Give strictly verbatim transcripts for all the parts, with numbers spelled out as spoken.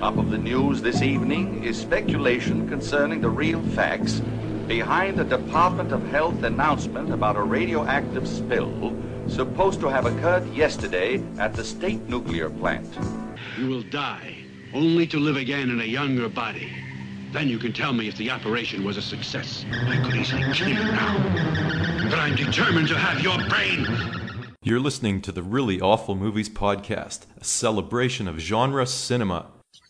Top of the news this evening is speculation concerning the real facts behind the Department of Health announcement about a radioactive spill supposed to have occurred yesterday at the state nuclear plant. You will die, only to live again in a younger body. Then you can tell me if the operation was a success. I could easily kill you now, but I'm determined to have your brain. You're listening to the Really Awful Movies Podcast, a celebration of genre cinema.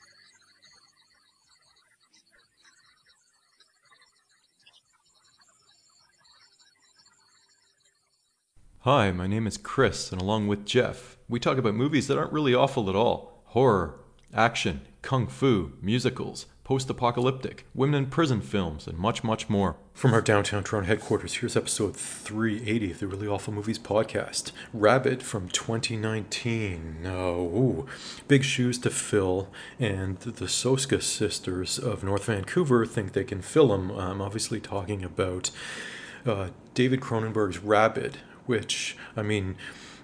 Hi, my name is Chris, and along with Jeff, we talk about movies that aren't really awful at all. Horror, action, kung fu, musicals, post-apocalyptic, women in prison films, and much, much more. From our downtown Toronto headquarters, here's episode three eighty of the Really Awful Movies Podcast. Rabbit from twenty nineteen. Oh, ooh. Big shoes to fill, and the Soska sisters of North Vancouver think they can fill them. I'm obviously talking about uh, David Cronenberg's Rabbit, which, I mean,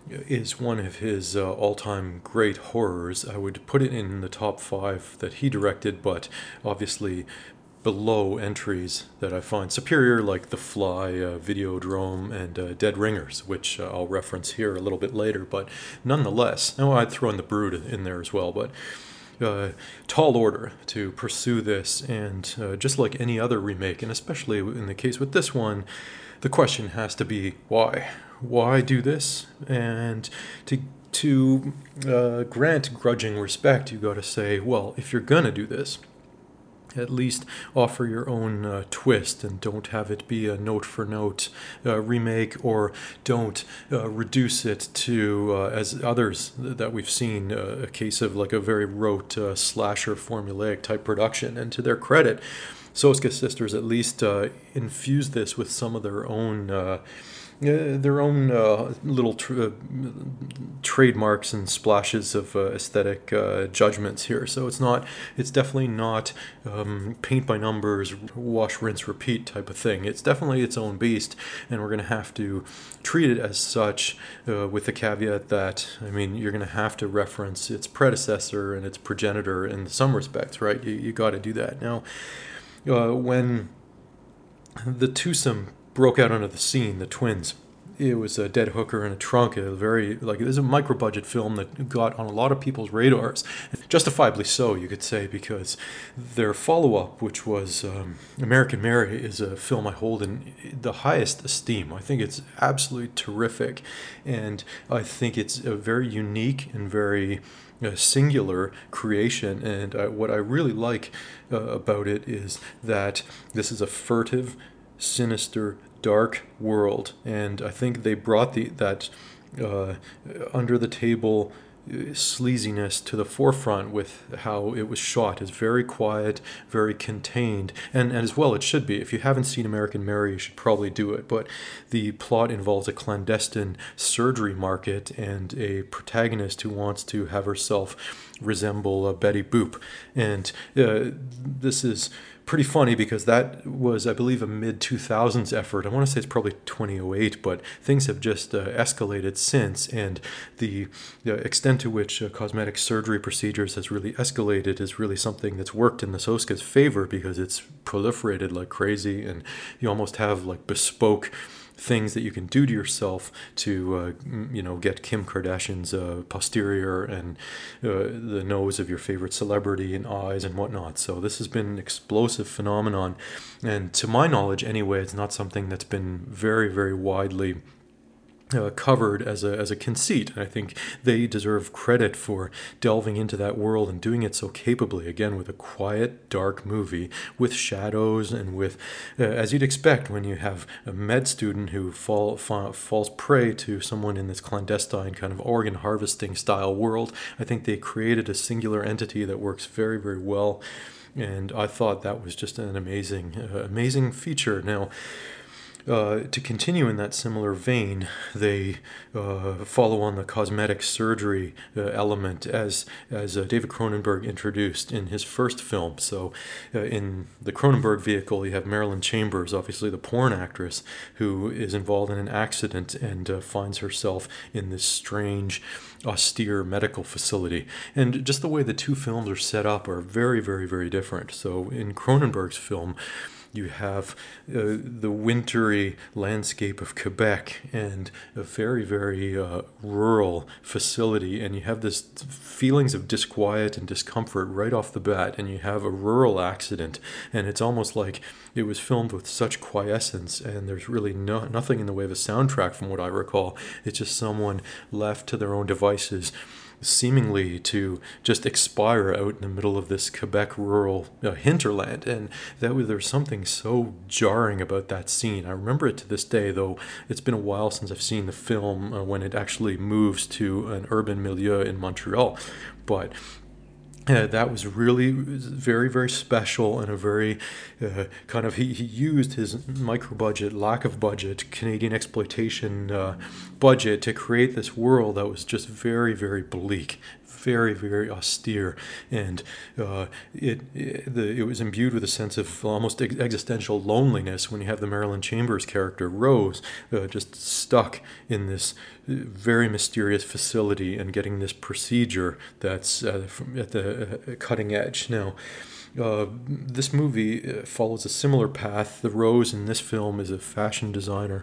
is one of his uh, all-time great horrors. I would put it in the top five that he directed, but obviously below entries that I find superior, like The Fly, uh, Videodrome, and uh, Dead Ringers, which uh, I'll reference here a little bit later, but nonetheless, now I'd throw in The Brood in there as well, but Uh, tall order to pursue this, and uh, just like any other remake, and especially in the case with this one, the question has to be why? Why do this? And to to uh, grant grudging respect, you got to say, well, if you're gonna do this, at least offer your own uh, twist, and don't have it be a note-for-note uh, remake, or don't uh, reduce it to, uh, as others that we've seen, uh, a case of like a very rote uh, slasher formulaic type production. And to their credit, Soska sisters at least uh, infused this with some of their own uh, Uh, their own uh, little tr- uh, trademarks and splashes of uh, aesthetic uh, judgments here. So it's not, it's definitely not um, paint by numbers, wash, rinse, repeat type of thing. It's definitely its own beast, and we're going to have to treat it as such, uh, with the caveat that, I mean, you're going to have to reference its predecessor and its progenitor in some respects, right? You, you got to do that. Now, uh, when the twosome broke out onto the scene, the twins, it was a dead hooker in a trunk, a very, like, it was a micro-budget film that got on a lot of people's radars, justifiably so, you could say, because their follow-up, which was um, American Mary, is a film I hold in the highest esteem. I think it's absolutely terrific, and I think it's a very unique and very a singular creation, and I, what I really like uh, about it is that this is a furtive, sinister, dark world, and I think they brought the that uh, under the table sleaziness to the forefront with how it was shot. It's very quiet, very contained, and, and as well it should be. If you haven't seen American Mary, you should probably do it. But the plot involves a clandestine surgery market and a protagonist who wants to have herself resemble uh, Betty Boop, and uh, this is pretty funny because that was, I believe, a mid two thousands effort. I want to say it's probably twenty oh eight, but things have just uh, escalated since, and the, the extent to which uh, cosmetic surgery procedures has really escalated is really something that's worked in the Soska's favor, because it's proliferated like crazy, and you almost have like bespoke things that you can do to yourself to, uh, you know, get Kim Kardashian's uh, posterior and uh, the nose of your favorite celebrity and eyes and whatnot. So this has been an explosive phenomenon, and to my knowledge anyway, it's not something that's been very, very widely Uh, covered as a as a conceit. And I think they deserve credit for delving into that world and doing it so capably, again, with a quiet, dark movie with shadows and with, uh, as you'd expect when you have a med student who fall, fa- falls prey to someone in this clandestine kind of organ harvesting style world. I think they created a singular entity that works very, very well, and I thought that was just an amazing, uh, amazing feature. Now, uh, to continue in that similar vein, they uh, follow on the cosmetic surgery uh, element as as uh, David Cronenberg introduced in his first film. So, uh, in the Cronenberg vehicle, you have Marilyn Chambers, obviously the porn actress, who is involved in an accident and uh, finds herself in this strange, austere medical facility. And just the way the two films are set up are very, very, very different. So, in Cronenberg's film, you have uh, the wintry landscape of Quebec and a very, very uh, rural facility, and you have this feelings of disquiet and discomfort right off the bat, and you have a rural accident, and it's almost like it was filmed with such quiescence, and there's really no, nothing in the way of a soundtrack from what I recall. It's just someone left to their own devices, seemingly to just expire out in the middle of this Quebec rural uh, hinterland. And that was, there's something so jarring about that scene. I remember it to this day, though it's been a while since I've seen the film uh, when it actually moves to an urban milieu in Montreal. But Uh, that was really very, very special, and a very uh, kind of, he, he used his micro-budget, lack of budget, Canadian exploitation uh, budget to create this world that was just very, very bleak, very, very austere, and uh, it it, the, it was imbued with a sense of almost ex- existential loneliness when you have the Marilyn Chambers character, Rose, uh, just stuck in this very mysterious facility and getting this procedure that's uh, from, at the uh, cutting edge. Now, uh, this movie follows a similar path. The Rose in this film is a fashion designer,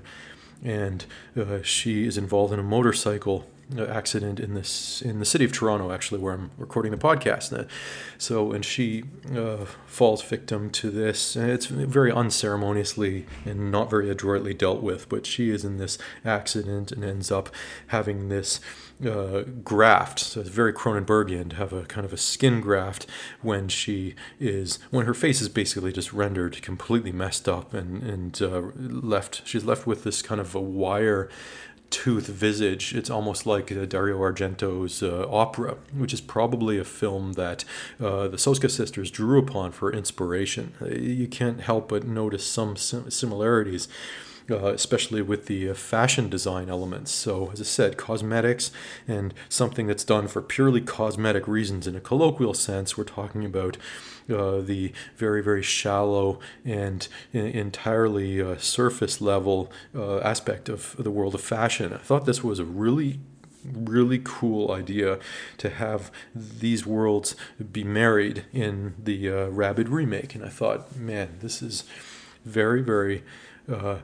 and uh, she is involved in a motorcycle accident in this in the city of Toronto, actually, where I'm recording the podcast. So, and she uh, falls victim to this, and it's very unceremoniously and not very adroitly dealt with. But she is in this accident and ends up having this uh, graft. So it's very Cronenbergian to have a kind of a skin graft when she is when her face is basically just rendered completely messed up and and uh, left. She's left with this kind of a wire tooth visage. It's almost like uh, Dario Argento's uh, Opera, which is probably a film that uh, the Soska sisters drew upon for inspiration. Uh, you can't help but notice some sim- similarities, uh, especially with the uh, fashion design elements. So, as I said, cosmetics and something that's done for purely cosmetic reasons. In a colloquial sense, we're talking about Uh, the very, very shallow and in, entirely uh, surface level uh, aspect of the world of fashion. I thought this was a really, really cool idea to have these worlds be married in the uh, Rabid remake. And I thought, man, this is very, very uh,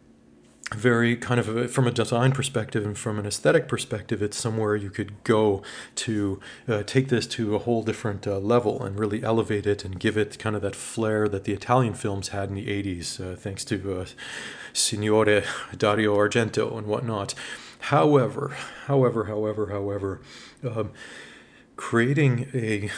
very kind of a, from a design perspective and from an aesthetic perspective, it's somewhere you could go to uh, take this to a whole different uh, level and really elevate it and give it kind of that flair that the Italian films had in the eighties, uh, thanks to uh, Signore Dario Argento and whatnot. However, however, however, however, um, creating a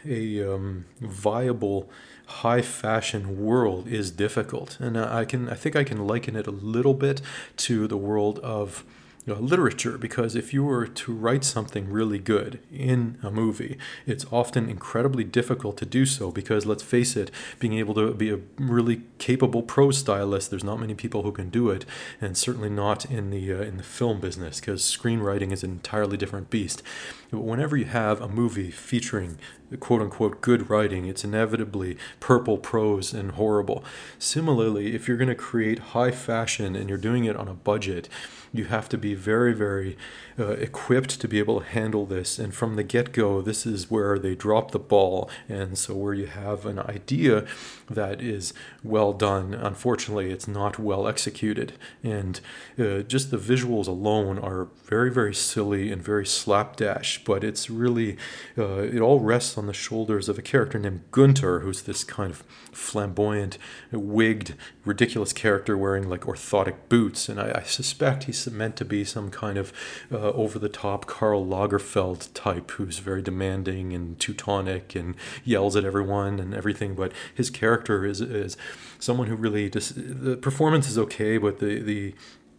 a um, viable high fashion world is difficult, and I can I think I can liken it a little bit to the world of uh, literature, because if you were to write something really good in a movie, it's often incredibly difficult to do so, because let's face it, being able to be a really capable prose stylist, there's not many people who can do it, and certainly not in the uh, in the film business, because screenwriting is an entirely different beast. But whenever you have a movie featuring quote-unquote good writing, it's inevitably purple prose and horrible. Similarly, if you're going to create high fashion and you're doing it on a budget, you have to be very, very uh, equipped to be able to handle this. And from the get-go, this is where they drop the ball. And so where you have an idea that is well done, unfortunately, it's not well executed. And uh, just the visuals alone are very, very silly and very slapdash. But it's really, uh, it all rests on the shoulders of a character named Gunther, who's this kind of flamboyant, wigged, ridiculous character wearing like orthotic boots. And I, I suspect he's meant to be some kind of uh, over-the-top Karl Lagerfeld type who's very demanding and Teutonic and yells at everyone and everything. But his character is is someone who really just, the performance is okay, but the the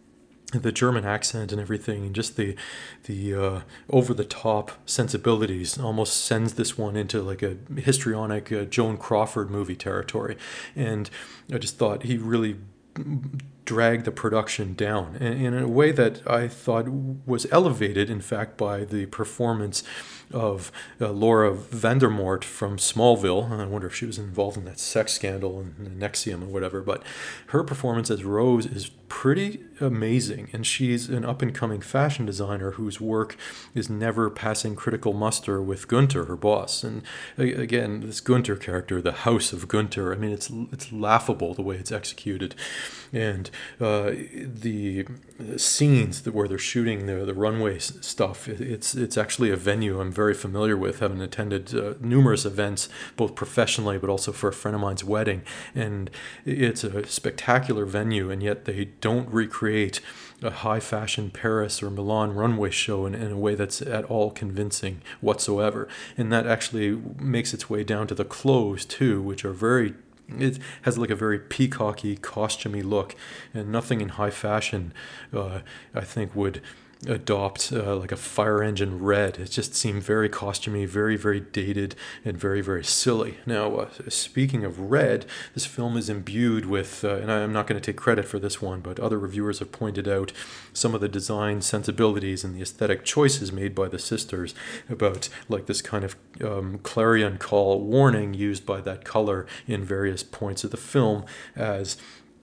the German accent and everything, and just the the uh, over-the-top sensibilities almost sends this one into like a histrionic uh, Joan Crawford movie territory. And I just thought he really drag the production down, and in a way that I thought was elevated, in fact, by the performance of uh, Laura Vandermort from Smallville. I wonder if she was involved in that sex scandal and N X I V M or whatever, but her performance as Rose is pretty amazing, and she's an up-and-coming fashion designer whose work is never passing critical muster with Gunter, her boss. And again, this Gunter character, the House of Gunter, I mean, it's it's laughable the way it's executed. And uh, the scenes that where they're shooting the the runway stuff, it's it's actually a venue I'm very familiar with, having attended uh, numerous events, both professionally but also for a friend of mine's wedding. And it's a spectacular venue, and yet they don't recreate a high fashion Paris or Milan runway show in, in a way that's at all convincing whatsoever. And that actually makes its way down to the clothes too, which are very, it has like a very peacocky, costumey look, and nothing in high fashion, uh, I think, would adopt uh, like a fire engine red. It just seemed very costumey, very, very dated, and very, very silly. Now, uh, speaking of red, this film is imbued with, uh, and I'm not going to take credit for this one, but other reviewers have pointed out some of the design sensibilities and the aesthetic choices made by the sisters about like this kind of um, clarion call warning used by that color in various points of the film as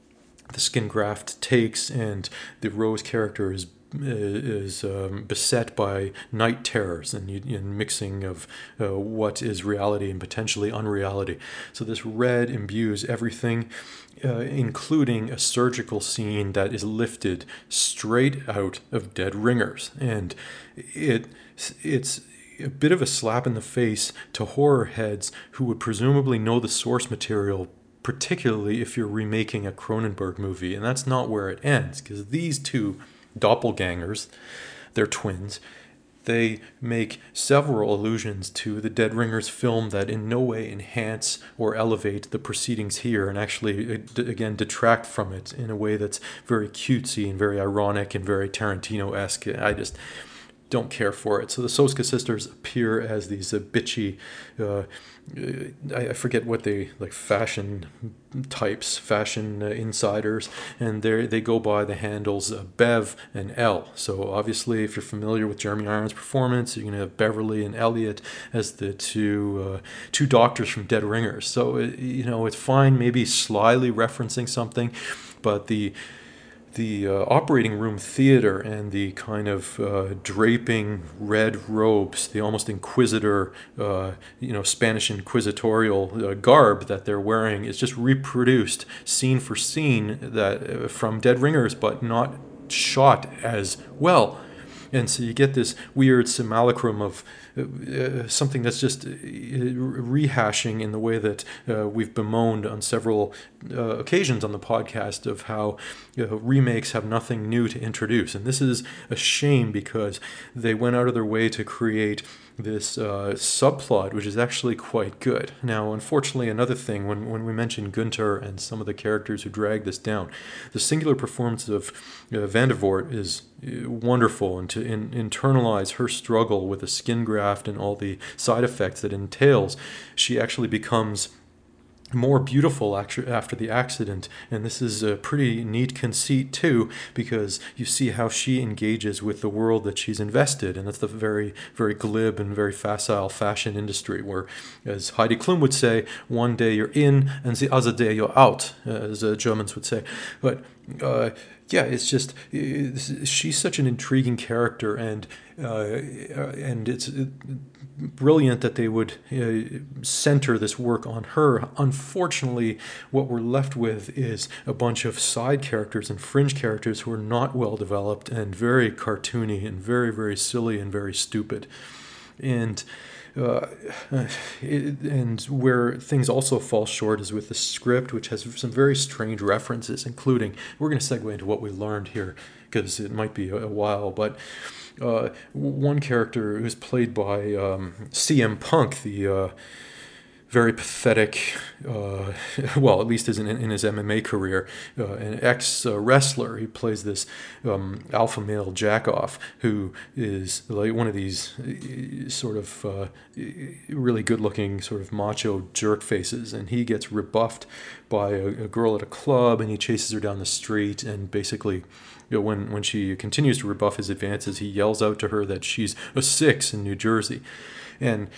the skin graft takes, and the Rose character is is um, beset by night terrors and, and mixing of uh, what is reality and potentially unreality. So this red imbues everything, uh, including a surgical scene that is lifted straight out of Dead Ringers. And it it's a bit of a slap in the face to horror heads who would presumably know the source material, particularly if you're remaking a Cronenberg movie. And that's not where it ends, because these two doppelgangers, they're twins, they make several allusions to the Dead Ringers film that in no way enhance or elevate the proceedings here, and actually, again, detract from it in a way that's very cutesy and very ironic and very Tarantino-esque. I just don't care for it. So the Soska sisters appear as these uh, bitchy, uh, I, I forget what they, like fashion types, fashion uh, insiders, and they they go by the handles uh, Bev and Elle. So obviously, if you're familiar with Jeremy Irons' performance, you're going to have Beverly and Elliot as the two uh, two doctors from Dead Ringers. So, it, you know, it's fine, maybe slyly referencing something, but the The uh, operating room theater and the kind of uh, draping red robes, the almost inquisitor, uh, you know, Spanish inquisitorial uh, garb that they're wearing is just reproduced scene for scene that uh, from Dead Ringers, but not shot as well. And so you get this weird simulacrum of uh, something that's just uh, rehashing in the way that uh, we've bemoaned on several uh, occasions on the podcast of how uh, remakes have nothing new to introduce. And this is a shame because they went out of their way to create this uh, subplot, which is actually quite good. Now, unfortunately, another thing, when, when we mention Gunter and some of the characters who drag this down, the singular performance of uh, Vandervoort is uh, wonderful, and to in, internalize her struggle with a skin graft and all the side effects that entails, she actually becomes more beautiful after the accident. And this is a pretty neat conceit too, because you see how she engages with the world that she's invested in. That's the very, very glib and very facile fashion industry where, as Heidi Klum would say, one day you're in and the other day you're out, as uh, Germans would say. But uh, yeah, it's just, it's, she's such an intriguing character, and uh, and it's brilliant that they would uh, center this work on her. Unfortunately, what we're left with is a bunch of side characters and fringe characters who are not well developed and very cartoony and very, very silly and very stupid. And uh, it, and where things also fall short is with the script, which has some very strange references, including, we're going to segue into what we learned here because it might be a, a while, but Uh, one character who's played by um, C M Punk, the uh, very pathetic, uh, well, at least in, in his M M A career, uh, an ex-wrestler. He plays this um, alpha male jackoff who is like one of these uh, sort of uh, really good-looking sort of macho jerk faces, and he gets rebuffed by a, a girl at a club, and he chases her down the street, and basically, you know, when, when she continues to rebuff his advances, he yells out to her that she's a six in New Jersey. And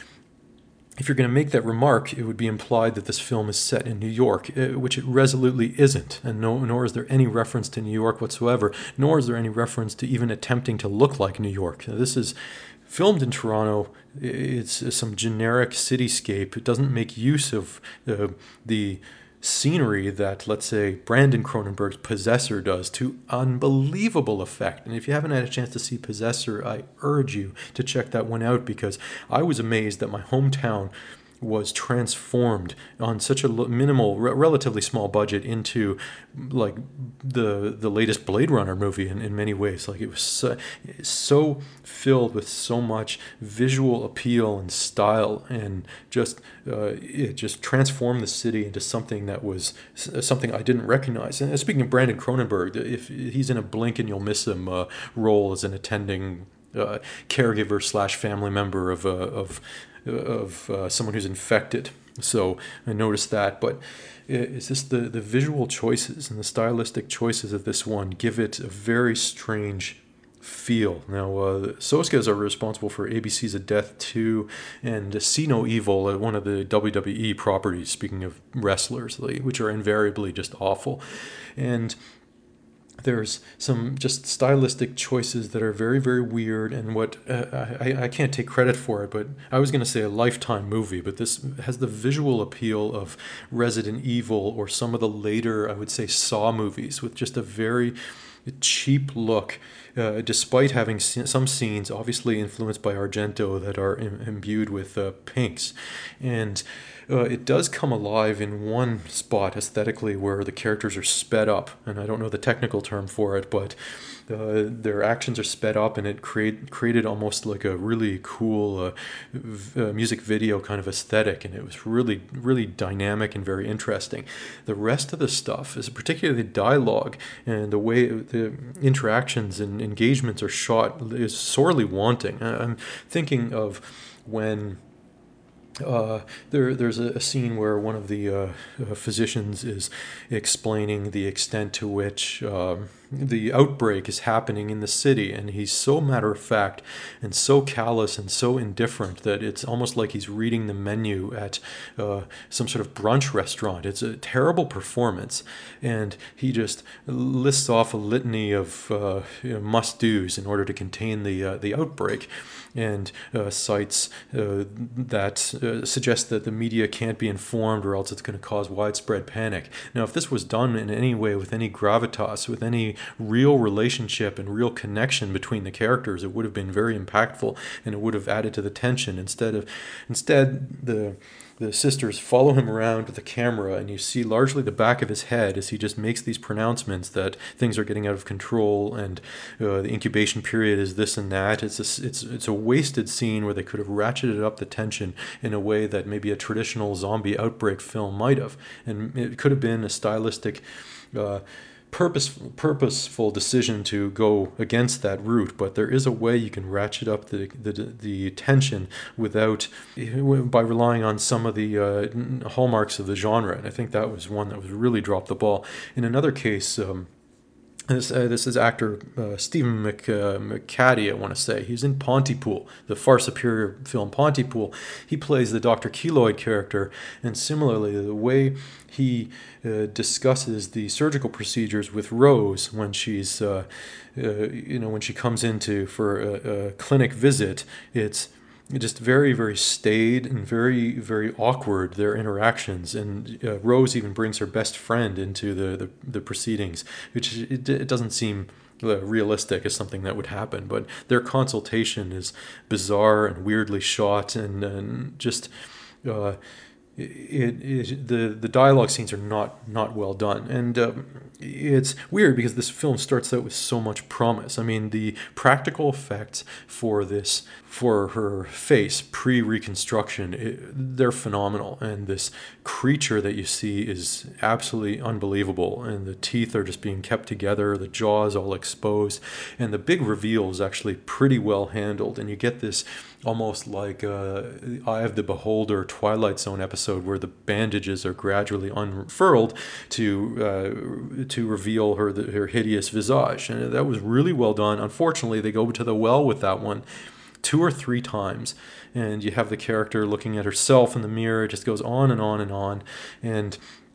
if you're going to make that remark, it would be implied that this film is set in New York, which it resolutely isn't, and no, nor is there any reference to New York whatsoever, nor is there any reference to even attempting to look like New York. This is filmed in Toronto. It's some generic cityscape. It doesn't make use of uh, the scenery that, let's say, Brandon Cronenberg's Possessor does to unbelievable effect. And if you haven't had a chance to see Possessor, I urge you to check that one out, because I was amazed that my hometown was transformed on such a minimal, re- relatively small budget into like the the latest Blade Runner movie in, in many ways. Like, it was so, so filled with so much visual appeal and style, and just uh, it just transformed the city into something that was something I didn't recognize. And speaking of Brandon Cronenberg, if he's in a blink and you'll miss him uh, role as an attending uh, caregiver slash family member of uh, of of uh, someone who's infected. So I noticed that, but it's just the, the visual choices and the stylistic choices of this one give it a very strange feel. Now, uh, Soskas are responsible for A B C's A Death two and See No Evil, uh, one of the W W E properties, speaking of wrestlers, which are invariably just awful. And there's some just stylistic choices that are very, very weird, and what uh, I, I can't take credit for it, but I was going to say a Lifetime movie, but this has the visual appeal of Resident Evil or some of the later, I would say, Saw movies, with just a very cheap look, uh, despite having some scenes obviously influenced by Argento that are Im- imbued with uh, pinks. And Uh, it does come alive in one spot aesthetically where the characters are sped up, and I don't know the technical term for it, but uh, their actions are sped up, and it create, created almost like a really cool uh, v- uh, music video kind of aesthetic, and it was really, really dynamic and very interesting. The rest of the stuff, is particularly the dialogue and the way the interactions and engagements are shot, is sorely wanting. I'm thinking of when Uh, there, there's a, a scene where one of the uh, uh, physicians is explaining the extent to which um, the outbreak is happening in the city, and he's so matter-of-fact and so callous and so indifferent that it's almost like he's reading the menu at uh, some sort of brunch restaurant. It's a terrible performance, and he just lists off a litany of uh, you know, must-dos in order to contain the uh, the outbreak, and uh, cites uh, that uh, suggest that the media can't be informed, or else it's going to cause widespread panic. Now, if this was done in any way with any gravitas, with any real relationship and real connection between the characters, it would have been very impactful, and it would have added to the tension. Instead of, instead the the sisters follow him around with the camera, and you see largely the back of his head as he just makes these pronouncements that things are getting out of control, and uh, the incubation period is this and that. It's a, it's it's a wasted scene where they could have ratcheted up the tension in a way that maybe a traditional zombie outbreak film might have, and it could have been a stylistic Uh, purposeful, purposeful decision to go against that route, but there is a way you can ratchet up the the, the tension without, by relying on some of the uh, hallmarks of the genre, and I think that was one that was really dropped the ball. In another case, um, This, uh, this is actor uh, Stephen Mc, uh, McCaddy, I want to say. He's in Pontypool, the far superior film Pontypool. He plays the Doctor Keloid character, and similarly, the way he uh, discusses the surgical procedures with Rose when she's, uh, uh, you know, when she comes into for a, a clinic visit, it's just very, very staid and very, very awkward, their interactions. And uh, Rose even brings her best friend into the, the, the proceedings, which it, it doesn't seem uh, realistic as something that would happen. But their consultation is bizarre and weirdly shot, and, and just... Uh, it, it the the dialogue scenes are not not well done, and um, it's weird because this film starts out with so much promise. I mean, the practical effects for this for her face pre-reconstruction, it, they're phenomenal, and this creature that you see is absolutely unbelievable, and the teeth are just being kept together, the jaws all exposed, and the big reveal is actually pretty well handled, and you get this almost like uh, Eye of the Beholder Twilight Zone episode where the bandages are gradually unfurled to uh, to reveal her the, her hideous visage, and that was really well done. Unfortunately, they go to the well with that one two or three times, and you have the character looking at herself in the mirror. It just goes on and on and on, and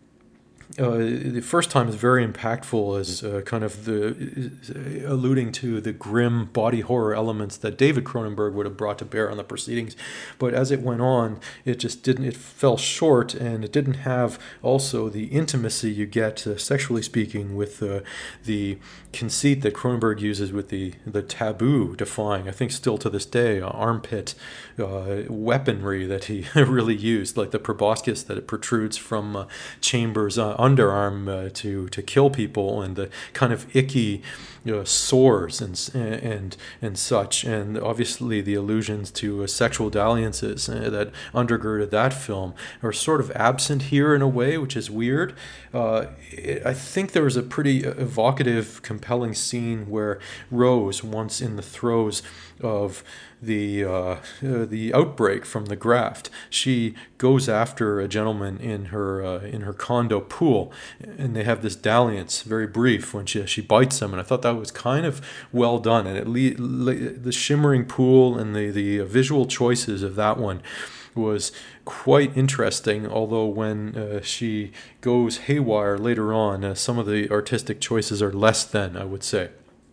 Uh, the first time is very impactful as uh, kind of the uh, alluding to the grim body horror elements that David Cronenberg would have brought to bear on the proceedings. But as it went on, it just didn't, it fell short, and it didn't have also the intimacy you get, uh, sexually speaking, with uh, the conceit that Cronenberg uses with the, the taboo defying, I think still to this day, uh, armpit uh, weaponry that he really used, like the proboscis that it protrudes from uh, chambers uh, underarm uh, to to kill people, and the kind of icky you know, sores and and and such, and obviously the allusions to uh, sexual dalliances uh, that undergirded that film are sort of absent here in a way, which is weird. Uh, it, I think there was a pretty evocative, compelling scene where Rose, once in the throes of the uh, uh, the outbreak from the graft, she goes after a gentleman in her uh, in her condo pool, and they have this dalliance, very brief, when she she bites him, and I thought that was kind of well done, and it le- le- the shimmering pool and the the visual choices of that one was quite interesting, although when uh, she goes haywire later on, uh, some of the artistic choices are less than, I would say.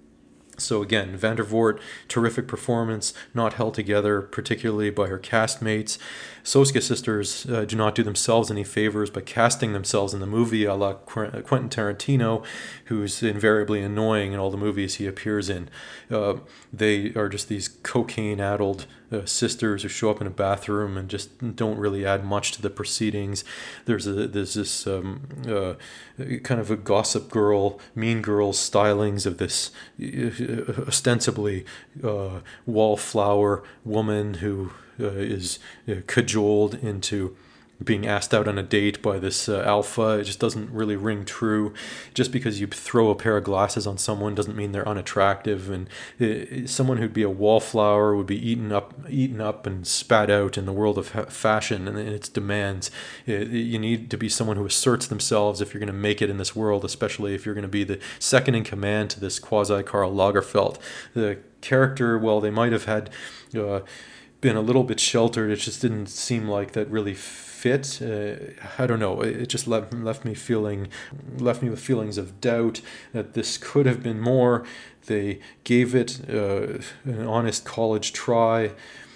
So again, Van der Voort, terrific performance, not held together particularly by her castmates. Soska sisters uh, do not do themselves any favors by casting themselves in the movie a la Quentin Tarantino, who's invariably annoying in all the movies he appears in. Uh, they are just these cocaine-addled uh, sisters who show up in a bathroom and just don't really add much to the proceedings. There's a, there's this um, uh, kind of a Gossip Girl, Mean Girls stylings of this uh, ostensibly uh, wallflower woman who Uh, is uh, cajoled into being asked out on a date by this uh, alpha. It just doesn't really ring true. Just because you throw a pair of glasses on someone doesn't mean they're unattractive. And uh, someone who'd be a wallflower would be eaten up, eaten up and spat out in the world of ha- fashion and its demands. It, you need to be someone who asserts themselves if you're going to make it in this world, especially if you're going to be the second in command to this quasi Karl Lagerfeld. The character, well, they might have had Uh, been a little bit sheltered. It just didn't seem like that really fit. Uh, I don't know. It just left left me feeling left me with feelings of doubt that this could have been more. They gave it uh, an honest college try,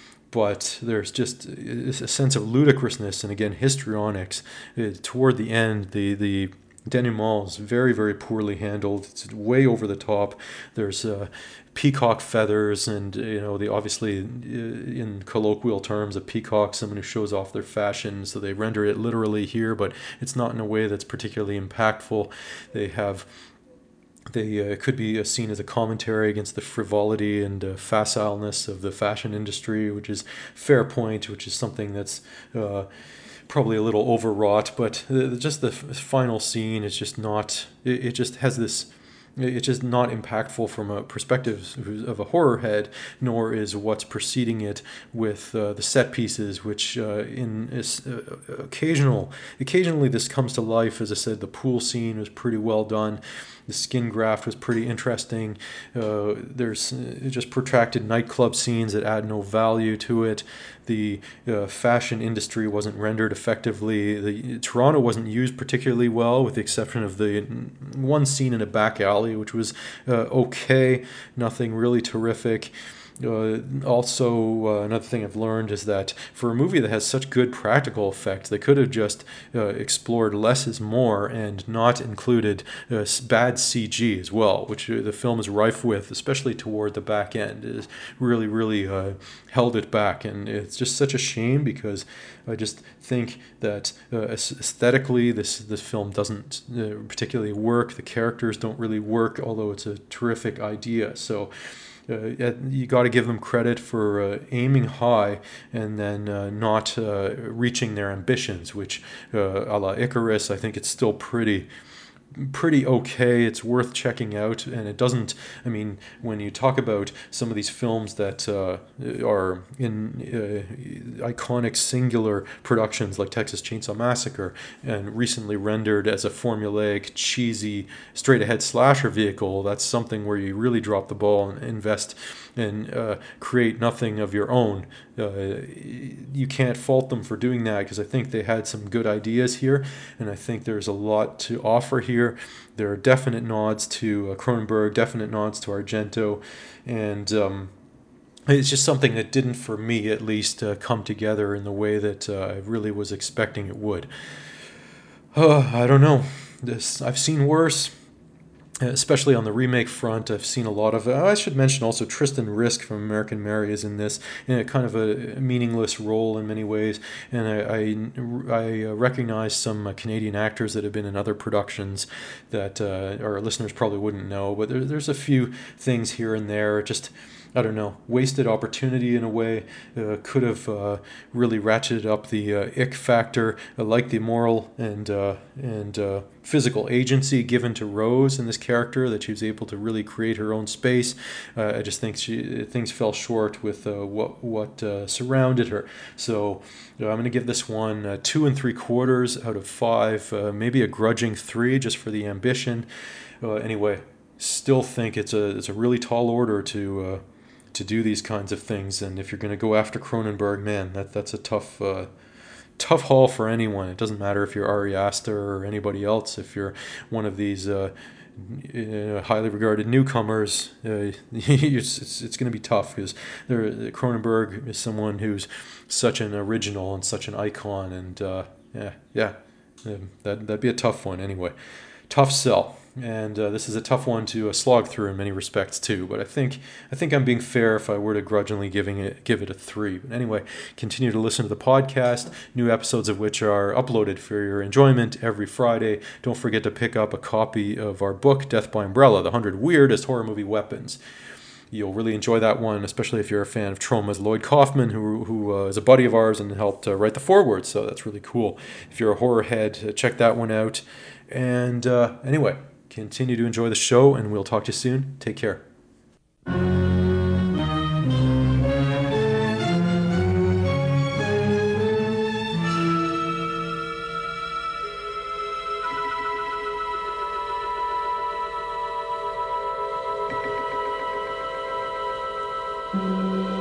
but there's just a sense of ludicrousness and again histrionics uh, toward the end. The the denouement is very, very poorly handled. It's way over the top. There's uh, peacock feathers, and you know, the obviously uh, in colloquial terms, a peacock, someone who shows off their fashion. So they render it literally here, but it's not in a way that's particularly impactful. They have. They uh, could be uh, seen as a commentary against the frivolity and uh, facileness of the fashion industry, which is fair point, which is something that's uh, probably a little overwrought, but uh, just the f- final scene is just not, it, it just has this, it's just not impactful from a perspective of a horror head, nor is what's preceding it with uh, the set pieces, which uh, in uh, occasional, occasionally this comes to life. As I said, the pool scene was pretty well done. The skin graft was pretty interesting. Uh, there's just protracted nightclub scenes that add no value to it. The uh, fashion industry wasn't rendered effectively. The Toronto wasn't used particularly well, with the exception of the one scene in a back alley, which was uh, okay, nothing really terrific. Uh, also, uh, another thing I've learned is that for a movie that has such good practical effects, they could have just uh, explored less is more and not included uh, bad C G as well, which uh, the film is rife with, especially toward the back end. It is really, really uh, held it back, and it's just such a shame because I just think that uh, aesthetically this this film doesn't uh, particularly work. The characters don't really work, although it's a terrific idea. So. Uh, you got to give them credit for uh, aiming high and then uh, not uh, reaching their ambitions, which, uh, a la Icarus, I think it's still pretty pretty okay. It's worth checking out, and it doesn't. I mean, when you talk about some of these films that uh, are in uh, iconic singular productions like Texas Chainsaw Massacre, and recently rendered as a formulaic, cheesy, straight-ahead slasher vehicle, that's something where you really drop the ball and invest and uh, create nothing of your own. Uh, you can't fault them for doing that because I think they had some good ideas here, and I think there's a lot to offer here. There are definite nods to uh, Cronenberg, definite nods to Argento, and um, it's just something that didn't, for me at least, uh, come together in the way that uh, I really was expecting it would. Uh, I don't know. This I've seen worse. Especially on the remake front, I've seen a lot of. Uh, I should mention also Tristan Risk from American Mary is in this, in a kind of a meaningless role in many ways. And I I, I recognize some uh, Canadian actors that have been in other productions that uh, our listeners probably wouldn't know. But there, there's a few things here and there. Just. I don't know, wasted opportunity in a way. Uh, could have uh, really ratcheted up the uh, ick factor. I like the moral and uh, and uh, physical agency given to Rose in this character, that she was able to really create her own space. Uh, I just think she, things fell short with uh, what what uh, surrounded her. So uh, I'm going to give this one uh, two and three quarters out of five, uh, maybe a grudging three just for the ambition. Uh, anyway, still think it's a it's a really tall order to. Uh, to do these kinds of things, and if you're going to go after Cronenberg, man, that that's a tough uh, tough haul for anyone. It doesn't matter if you're Ari Aster or anybody else. If you're one of these uh, uh, highly regarded newcomers, uh, it's, it's, it's going to be tough because Cronenberg is someone who's such an original and such an icon, and uh, yeah, yeah, that that'd be a tough one anyway. Tough sell. And uh, this is a tough one to uh, slog through in many respects too. But I think I think I'm being fair if I were to grudgingly giving it give it a three. But anyway, continue to listen to the podcast. New episodes of which are uploaded for your enjoyment every Friday. Don't forget to pick up a copy of our book, Death by Umbrella: The Hundred Weirdest Horror Movie Weapons. You'll really enjoy that one, especially if you're a fan of Troma's Lloyd Kaufman, who who uh, is a buddy of ours and helped uh, write the foreword. So that's really cool. If you're a horror head, uh, check that one out. And uh, anyway. Continue to enjoy the show, and we'll talk to you soon. Take care. Thank you.